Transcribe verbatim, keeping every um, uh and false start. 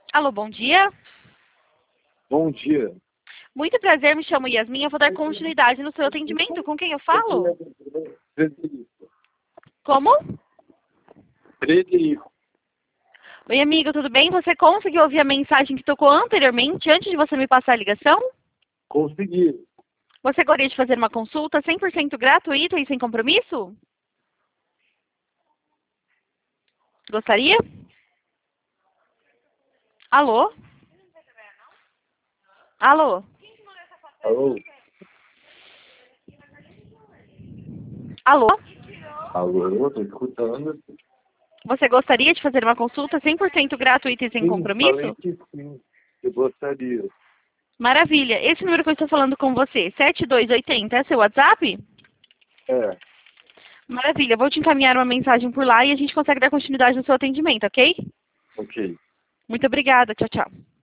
Alô, bom dia. Bom dia. Muito prazer, me chamo Yasmin. Eu vou dar continuidade no seu atendimento. Com quem eu falo? Frederico. Como? Frederico. Oi, amigo, tudo bem? Você conseguiu ouvir a mensagem que tocou anteriormente, antes de você me passar a ligação? Consegui. Você gostaria de fazer uma consulta cem por cento gratuita e sem compromisso? Gostaria? Alô? Alô? Alô? Alô? Alô, tô escutando. Você gostaria de fazer uma consulta cem por cento gratuita e sem Sim, falei compromisso? que sim. Eu gostaria. Maravilha. Esse número que eu estou falando com você, sete dois oito zero, é seu WhatsApp? É, Maravilha. Vou te encaminhar uma mensagem por lá e a gente consegue dar continuidade no seu atendimento, ok? ok. Muito obrigada. Tchau, tchau.